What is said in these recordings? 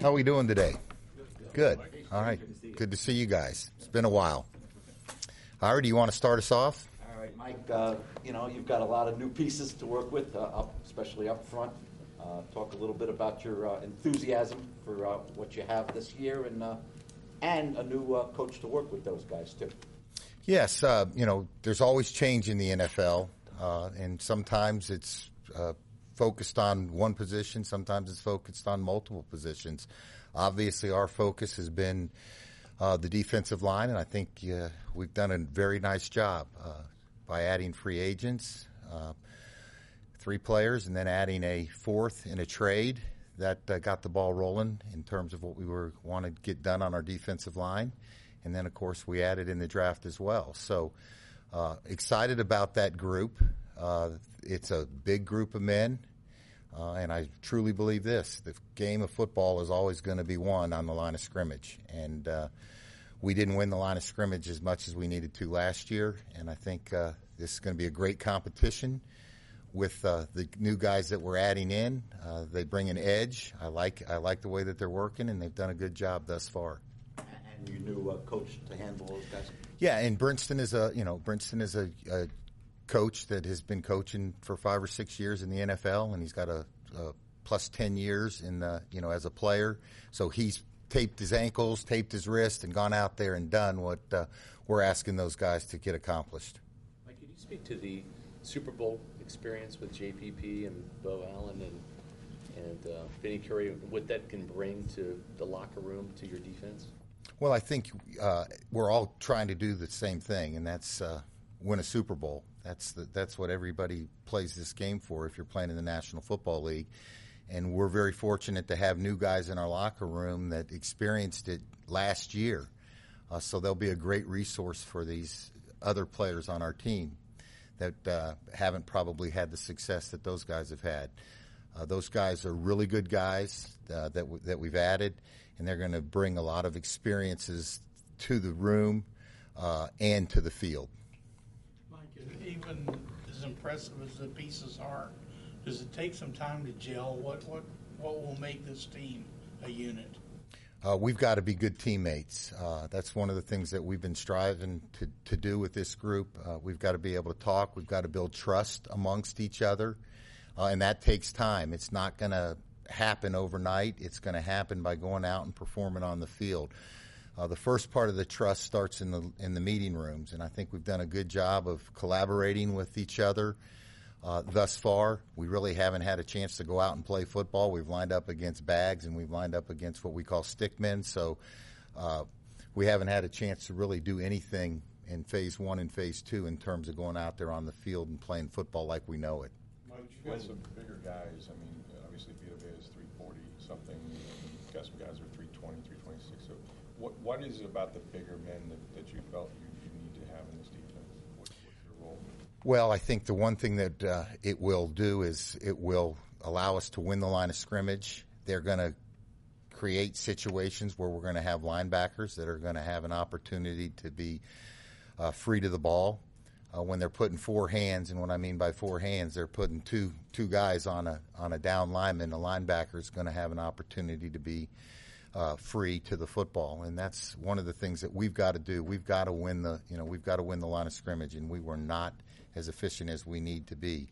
How are we doing today? Good. All right. Good to see you guys. It's been a while. Ira, do you want to start us off? All right, Mike, you've got a lot of new pieces to work with, especially up front. Talk a little bit about your enthusiasm for what you have this year and a new coach to work with those guys, too. Yes. There's always change in the NFL, and sometimes it's focused on one position. Sometimes it's focused on multiple positions. Obviously, our focus has been the defensive line, and I think we've done a very nice job by adding free agents, 3 players, and then adding a 4th in a trade that got the ball rolling in terms of what we wanted to get done on our defensive line. And then, of course, we added in the draft as well. So excited about that group. It's a big group of men. And I truly believe this. The game of football is always going to be won on the line of scrimmage. And we didn't win the line of scrimmage as much as we needed to last year. And I think this is going to be a great competition with the new guys that we're adding in. They bring an edge. I like the way that they're working, and they've done a good job thus far. And your new coach to handle those guys? Yeah, and Brinson is a coach that has been coaching for 5 or 6 years in the NFL, and he's got a plus 10 years in as a player. So he's taped his ankles, taped his wrist, and gone out there and done what we're asking those guys to get accomplished. Mike, could you speak to the Super Bowl experience with JPP and Bo Allen and Vinny Curry, what that can bring to the locker room, to your defense? Well, I think we're all trying to do the same thing, and that's win a Super Bowl. That's what everybody plays this game for if you're playing in the National Football League. And we're very fortunate to have new guys in our locker room that experienced it last year. So they'll be a great resource for these other players on our team that haven't probably had the success that those guys have had. Those guys are really good guys that we've added, and they're going to bring a lot of experiences to the room and to the field. Even as impressive as the pieces are, does it take some time to gel? What will make this team a unit? We've got to be good teammates. That's one of the things that we've been striving to do with this group. We've got to be able to talk. We've got to build trust amongst each other, and that takes time. It's not going to happen overnight. It's going to happen by going out and performing on the field. The first part of the trust starts in the meeting rooms, and I think we've done a good job of collaborating with each other thus far. We really haven't had a chance to go out and play football. We've lined up against bags, and we've lined up against what we call stickmen, so we haven't had a chance to really do anything in Phase 1 and Phase 2 in terms of going out there on the field and playing football like we know it. Mike, you got some bigger guys. I mean, obviously Vita Vea is 340-something. You've got some guys who are 320, 326. So what is it about the bigger men that you felt you need to have in this defense? What's your role? Well, I think the one thing that it will do is it will allow us to win the line of scrimmage. They're going to create situations where we're going to have linebackers that are going to have an opportunity to be free to the ball. When they're putting 4 hands, and what I mean by 4 hands, they're putting two guys on a down lineman. The linebacker is going to have an opportunity to be free to the football, and that's one of the things that we've got to do. We've got to win the line of scrimmage, and we were not as efficient as we need to be.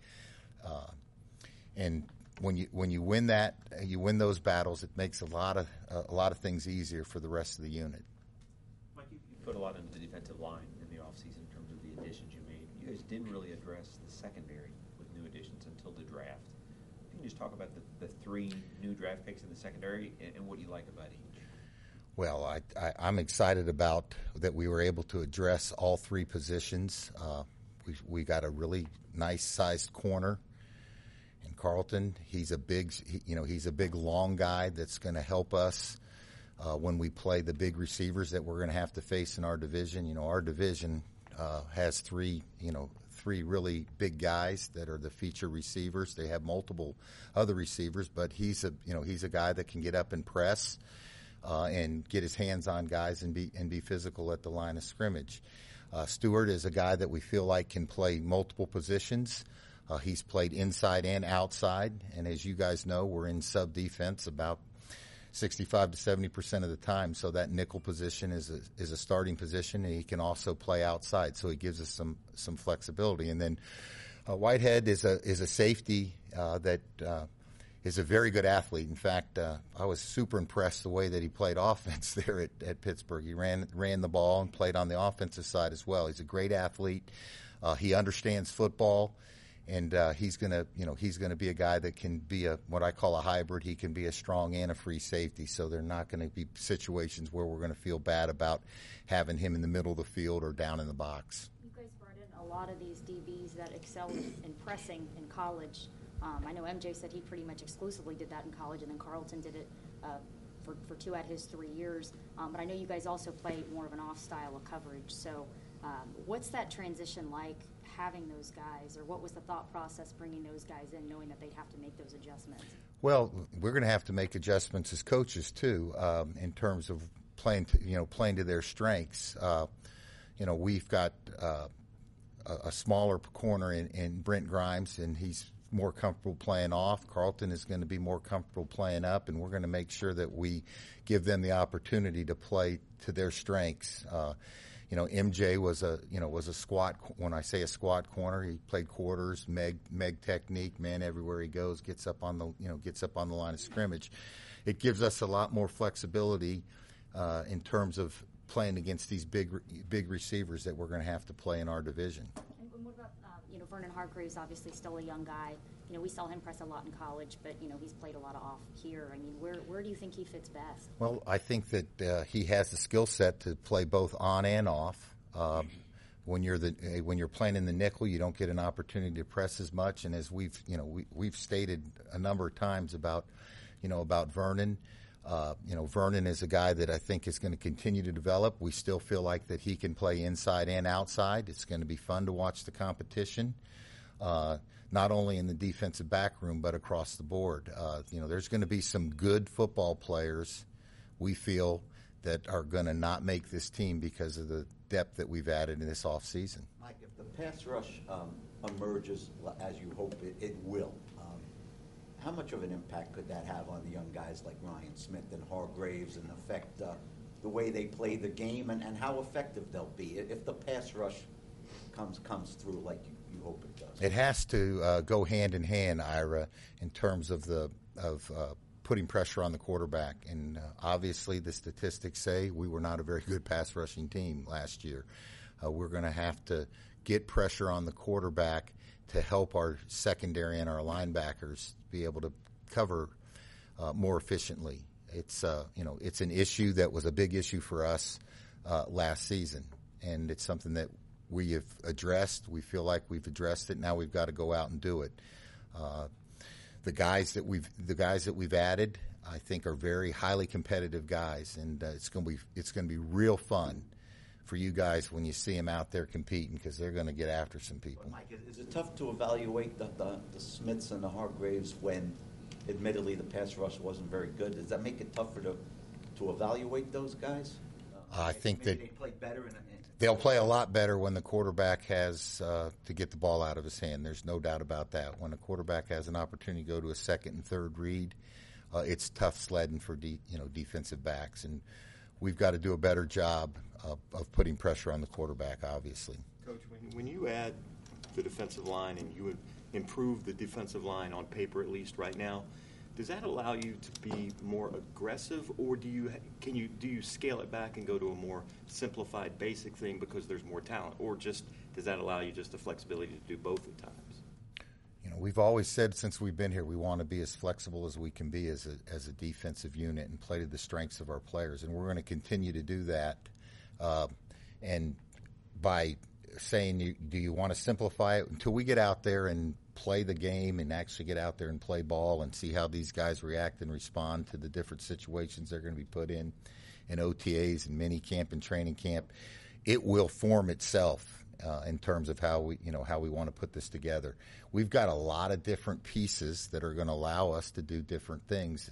And when you win that, you win those battles, it makes a lot of things easier for the rest of the unit. Mike, you put a lot into the defensive line in the offseason in terms of the additions you made. You guys didn't really address the secondary with new additions until the draft. Can you just talk about the 3 new draft picks in the secondary and what you like about each? Well, I'm excited about that we were able to address all 3 positions. We got a really nice sized corner in Carlton. He's a big long guy that's going to help us when we play the big receivers that we're going to have to face in our division. Our division has 3 really big guys that are the feature receivers. They have multiple other receivers, but he's a guy that can get up and press and get his hands on guys and be physical at the line of scrimmage. Stewart is a guy that we feel like can play multiple positions. He's played inside and outside, and as you guys know, we're in sub defense about 65 to 70% of the time. So that nickel position is a starting position, and he can also play outside. So he gives us some flexibility. And then Whitehead is a safety that is a very good athlete. In fact, I was super impressed the way that he played offense there at Pittsburgh. He ran the ball and played on the offensive side as well. He's a great athlete. He understands football. And he's gonna be a guy that can be what I call a hybrid. He can be a strong and a free safety. So they're not going to be situations where we're going to feel bad about having him in the middle of the field or down in the box. You guys brought in a lot of these DBs that excelled in pressing in college. I know MJ said he pretty much exclusively did that in college, and then Carlton did it for 2 out of his 3 years. But I know you guys also play more of an off style of coverage. So what's that transition like, having those guys, or what was the thought process bringing those guys in, knowing that they'd have to make those adjustments? Well, we're going to have to make adjustments as coaches too, in terms of playing to their strengths. We've got a smaller corner in Brent Grimes, and he's more comfortable playing off. Carlton is going to be more comfortable playing up, and we're going to make sure that we give them the opportunity to play to their strengths. MJ was a squat. When I say a squat corner, he played quarters, meg technique, man everywhere he goes, gets up on the line of scrimmage. It gives us a lot more flexibility in terms of playing against these big receivers that we're going to have to play in our division. And what about Vernon Hargreaves? Obviously, still a young guy. We saw him press a lot in college, but he's played a lot of off here. I mean, where do you think he fits best? Well, I think that he has the skill set to play both on and off. When you're playing in the nickel, you don't get an opportunity to press as much. And as we've stated a number of times about Vernon. Vernon is a guy that I think is going to continue to develop. We still feel like that he can play inside and outside. It's going to be fun to watch the competition. Not only in the defensive back room, but across the board. There's going to be some good football players, we feel, that are going to not make this team because of the depth that we've added in this offseason. Mike, if the pass rush emerges as you hope it will, how much of an impact could that have on the young guys like Ryan Smith and Hargreaves, and affect the way they play the game, and how effective they'll be if the pass rush comes through like you hope it does? It has to go hand in hand, Ira, in terms of putting pressure on the quarterback. And obviously the statistics say we were not a very good pass rushing team last year. We're going to have to get pressure on the quarterback to help our secondary and our linebackers be able to cover more efficiently. It's an issue that was a big issue for us last season, and it's something that we have addressed. We feel like we've addressed it. Now we've got to go out and do it. The guys that we've added, I think, are very highly competitive guys, and it's going to be real fun for you guys when you see them out there competing, because they're going to get after some people. But Mike, is it tough to evaluate the Smiths and the Hargreaves when, admittedly, the pass rush wasn't very good? Does that make it tougher to evaluate those guys? I think maybe that they play better. they'll play a lot better when the quarterback has to get the ball out of his hand. There's no doubt about that. When a quarterback has an opportunity to go to a second and third read, it's tough sledding for defensive backs, and we've got to do a better job of putting pressure on the quarterback, obviously. Coach, when you add the defensive line and you improve the defensive line on paper, at least right now, does that allow you to be more aggressive, or do you scale it back and go to a more simplified, basic thing because there's more talent, or just does that allow you just the flexibility to do both at times? We've always said since we've been here we want to be as flexible as we can be as a defensive unit and play to the strengths of our players, and we're going to continue to do that. And by saying, do you want to simplify it, until we get out there and play the game and actually get out there and play ball and see how these guys react and respond to the different situations they're going to be put in OTAs and mini camp and training camp, it will form itself in terms of how we want to put this together. We've got a lot of different pieces that are going to allow us to do different things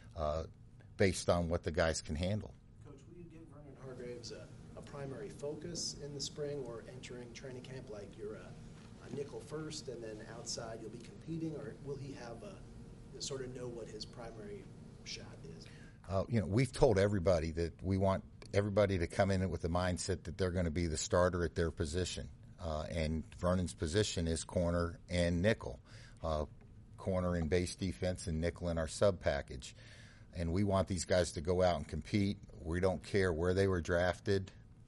based on what the guys can handle. Coach, will you give Vernon Hargreaves a primary focus in the spring, or entering training camp like you're a nickel first and then outside you'll be competing, or will he have sort of know what his primary shot is? We've told everybody that we want everybody to come in with the mindset that they're going to be the starter at their position. And Vernon's position is corner and nickel. Corner in base defense and nickel in our sub package. And we want these guys to go out and compete. We don't care where they were drafted,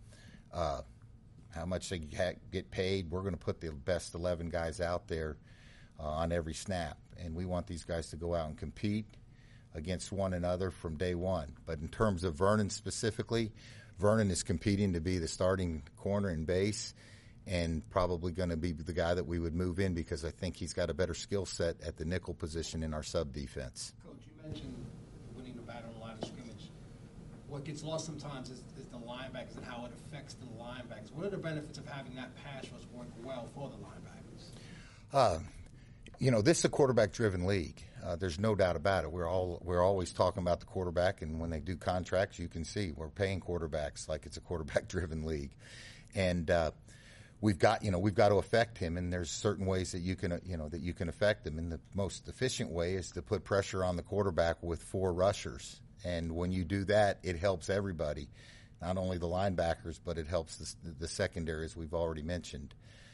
how much they get paid. We're going to put the best 11 guys out there on every snap. And we want these guys to go out and compete against one another from day one. But in terms of Vernon specifically, Vernon is competing to be the starting corner in base and probably going to be the guy that we would move in because I think he's got a better skill set at the nickel position in our sub defense. Coach, you mentioned winning the battle on the line of scrimmage. What gets lost sometimes is the linebackers and how it affects the linebackers. What are the benefits of having that pass rush work well for the linebackers? This is a quarterback-driven league. There's no doubt about it. We're always talking about the quarterback, and when they do contracts, you can see we're paying quarterbacks like it's a quarterback-driven league, and we've got to affect him. And there's certain ways that you can affect him. And the most efficient way is to put pressure on the quarterback with 4 rushers. And when you do that, it helps everybody, not only the linebackers, but it helps the secondary, as we've already mentioned.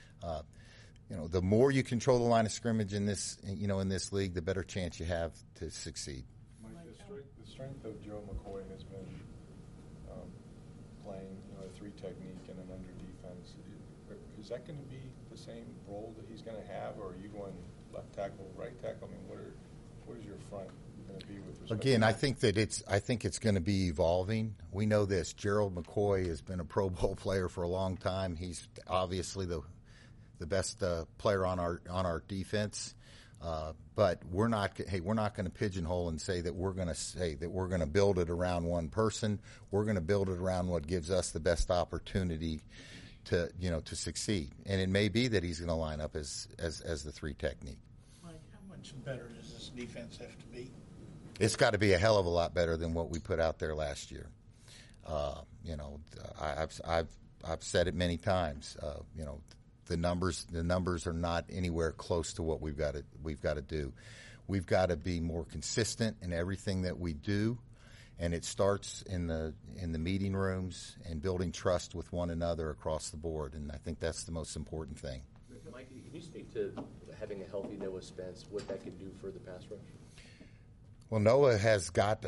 The more you control the line of scrimmage in this league, the better chance you have to succeed. Mike, the strength of Joe McCoy has been playing a 3 technique and an under defense. Is that going to be the same role that he's going to have, or are you going left tackle, right tackle? I mean, what is your front going to be with respect? Again, to I think it's going to be evolving. We know this. Gerald McCoy has been a Pro Bowl player for a long time. He's obviously the best player on our defense, but we're not going to pigeonhole and say that we're going to build it around one person. We're going to build it around what gives us the best opportunity to succeed. And it may be that he's going to line up as the 3 technique. Mike, how much better does this defense have to be? It's got to be a hell of a lot better than what we put out there last year. I've said it many times. The numbers are not anywhere close to what we've got to do. We've got to be more consistent in everything that we do, and it starts in the meeting rooms and building trust with one another across the board. And I think that's the most important thing. Mike, can you speak to having a healthy Noah Spence, what that can do for the pass rush? Well, Noah has got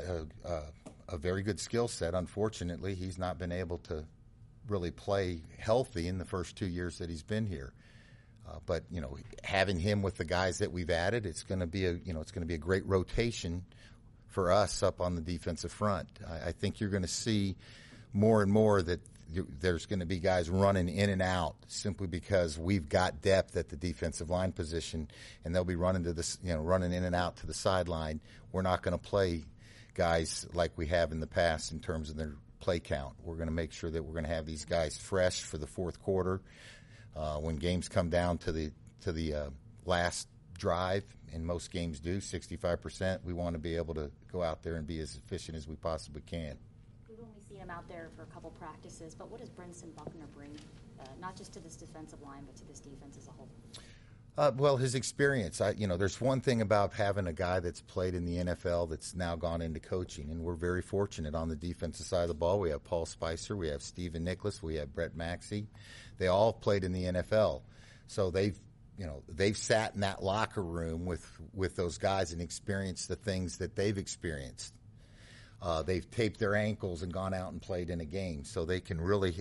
a very good skill set. Unfortunately, he's not been able to really play healthy in the first 2 years that he's been here. But having him with the guys that we've added, it's going to be a great rotation for us up on the defensive front. I think you're going to see more and more that there's going to be guys running in and out simply because we've got depth at the defensive line position, and they'll be running running in and out to the sideline. We're not going to play guys like we have in the past in terms of their play count. We're going to make sure that we're going to have these guys fresh for the fourth quarter. When games come down to the last drive, and most games do, 65%, we want to be able to go out there and be as efficient as we possibly can. We've only seen him out there for a couple practices, but what does Brinson Buckner bring, not just to this defensive line, but to this defense as a whole? Well, his experience. There's one thing about having a guy that's played in the NFL that's now gone into coaching, and we're very fortunate on the defensive side of the ball. We have Paul Spicer, we have Stephen Nicholas, we have Brett Maxey. They all played in the NFL, so they've sat in that locker room with those guys and experienced the things that they've experienced. They've taped their ankles and gone out and played in a game, so they can really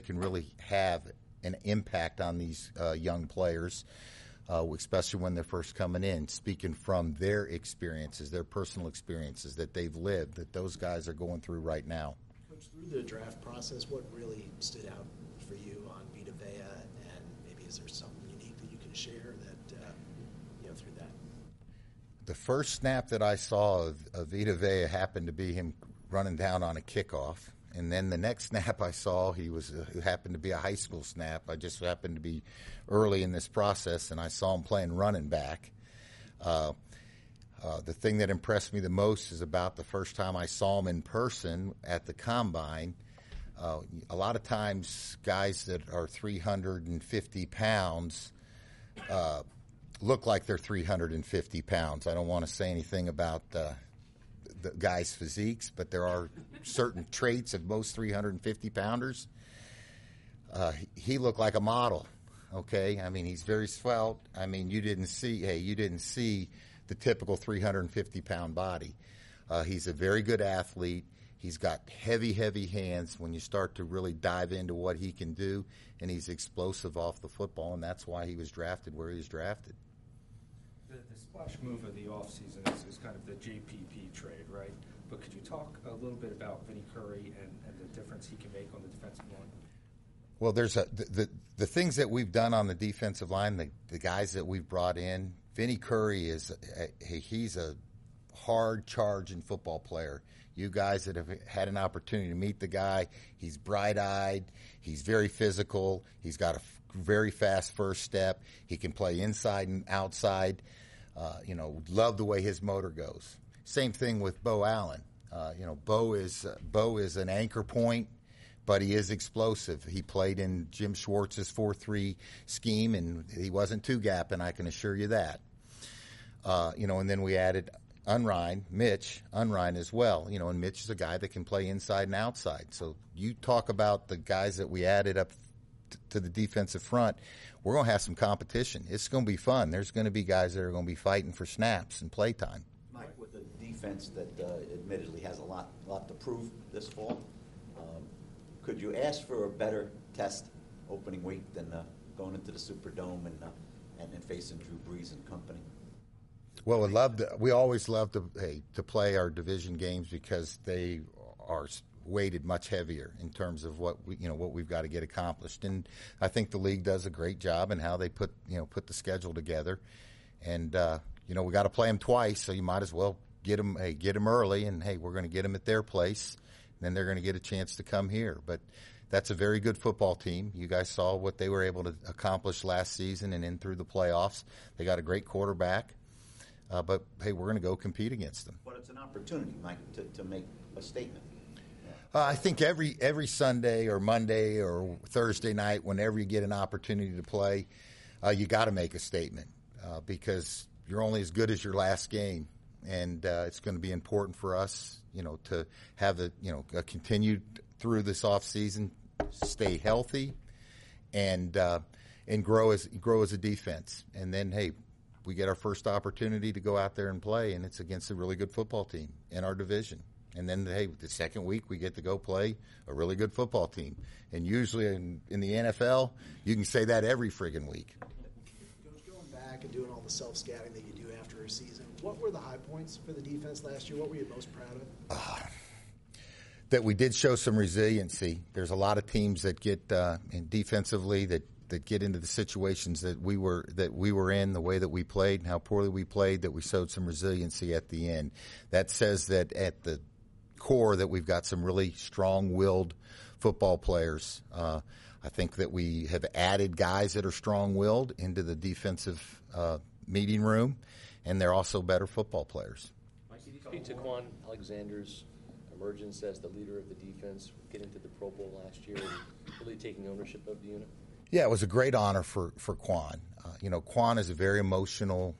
have an impact on these young players. Especially when they're first coming in, speaking from their experiences, their personal experiences that they've lived, that those guys are going through right now. Coach, through the draft process, what really stood out for you on Vita Vea, and maybe is there something unique that you can share that, through that? The first snap that I saw of Vita Vea happened to be him running down on a kickoff. And then the next snap I saw, it happened to be a high school snap. I just happened to be early in this process, and I saw him playing running back. The thing that impressed me the most is about the first time I saw him in person at the Combine. A lot of times guys that are 350 pounds look like they're 350 pounds. I don't want to say anything about the guys' physiques, but there are certain traits of most 350-pounders. He looked like a model, okay? I mean, he's very svelte. I mean, you didn't see the typical 350-pound body. He's a very good athlete. He's got heavy, heavy hands when you start to really dive into what he can do, and he's explosive off the football, and that's why he was drafted where he was drafted. The splash move of the offseason is kind of the JPP trade, right? But could you talk a little bit about Vinny Curry and the difference he can make on the defensive line? Well, there's the things that we've done on the defensive line, the guys that we've brought in. Vinny Curry he's a hard charging football player. You guys that have had an opportunity to meet the guy, he's bright-eyed, he's very physical, he's got a very fast first step, he can play inside and outside. Love the way his motor goes. Same thing with Bo Allen. Bo is an anchor point, but he is explosive. He played in Jim Schwartz's 4-3 scheme, and he wasn't two-gapping, I can assure you that. And then we added Mitch Unrein as well. And Mitch is a guy that can play inside and outside. So you talk about the guys that we added up to the defensive front, we're going to have some competition. It's going to be fun. There's going to be guys that are going to be fighting for snaps and play time. Mike, with a defense that admittedly has a lot to prove this fall, could you ask for a better test opening week than going into the Superdome and facing Drew Brees and company? Well, we always love to play our division games because they are weighted much heavier in terms of what we've got to get accomplished. And I think the league does a great job in how they put the schedule together. And we got to play them twice, so you might as well get them early. And we're going to get them at their place, and then they're going to get a chance to come here. But that's a very good football team. You guys saw what they were able to accomplish last season and in through the playoffs. They got a great quarterback. But we're going to go compete against them. But it's an opportunity, Mike, to make a statement. I think every Sunday or Monday or Thursday night, whenever you get an opportunity to play, you got to make a statement because you're only as good as your last game, and it's going to be important for us, to have a continued through this off season, stay healthy, and grow as a defense, and then we get our first opportunity to go out there and play, and it's against a really good football team in our division. And then, the second week we get to go play a really good football team. And usually in the NFL, you can say that every friggin' week. Coach, going back and doing all the self-scouting that you do after a season, what were the high points for the defense last year? What were you most proud of? That we did show some resiliency. There's a lot of teams that get defensively that get into the situations that we were in, the way that we played, and how poorly we played, that we showed some resiliency at the end. That says that at the core that we've got some really strong-willed football players. I think that we have added guys that are strong-willed into the defensive meeting room, and they're also better football players. Mike, did you speak to Quan Alexander's emergence as the leader of the defense, getting to the Pro Bowl last year, and really taking ownership of the unit? Yeah, it was a great honor for Quan. Quan is a very emotional,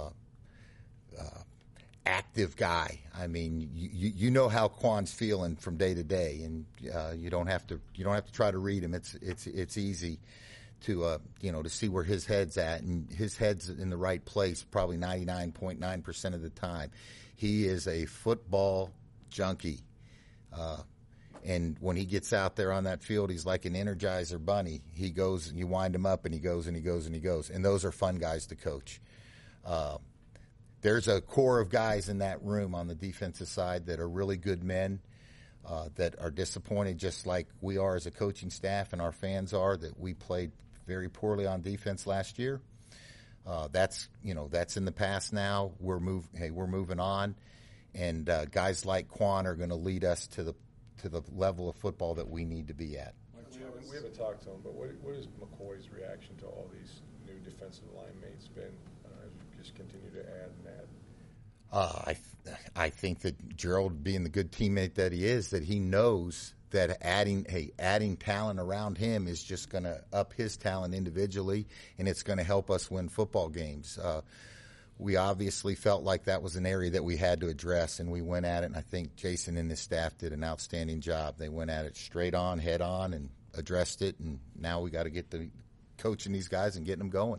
active guy. I mean, you know how Quan's feeling from day to day, and you don't have to try to read him. It's easy to to see where his head's at, and his head's in the right place probably 99.9% of the time. He is a football junkie. And when he gets out there on that field, he's like an Energizer bunny. He goes and you wind him up, and he goes and he goes and he goes. And those are fun guys to coach. There's a core of guys in that room on the defensive side that are really good men, that are disappointed just like we are as a coaching staff and our fans are, that we played very poorly on defense last year. That's in the past now. We're moving on. And guys like Quan are going to lead us to the level of football that we need to be at. We haven't talked to him, but what is McCoy's reaction to all these new defensive line mates been as we just continue to add and add? I think that Gerald, being the good teammate that he is, that he knows that adding talent around him is just going to up his talent individually, and it's going to help us win football games. we obviously felt like that was an area that we had to address, and we went at it, and I think Jason and his staff did an outstanding job. They went at it straight on, head on, and addressed it, and now we got to get the coaching these guys and getting them going.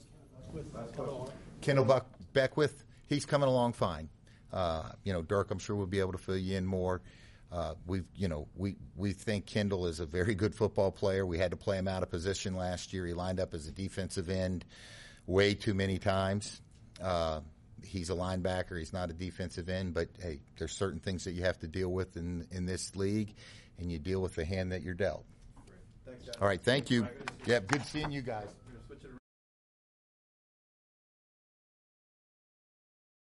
Kendall Beckwith, he's coming along fine. Dirk, I'm sure will be able to fill you in more. We think Kendall is a very good football player. We had to play him out of position last year. He lined up as a defensive end way too many times. He's a linebacker. He's not a defensive end, but hey, there's certain things that you have to deal with in this league, and you deal with the hand that you're dealt. Thanks, Jeff. All right, thank you. Yeah, good seeing you guys.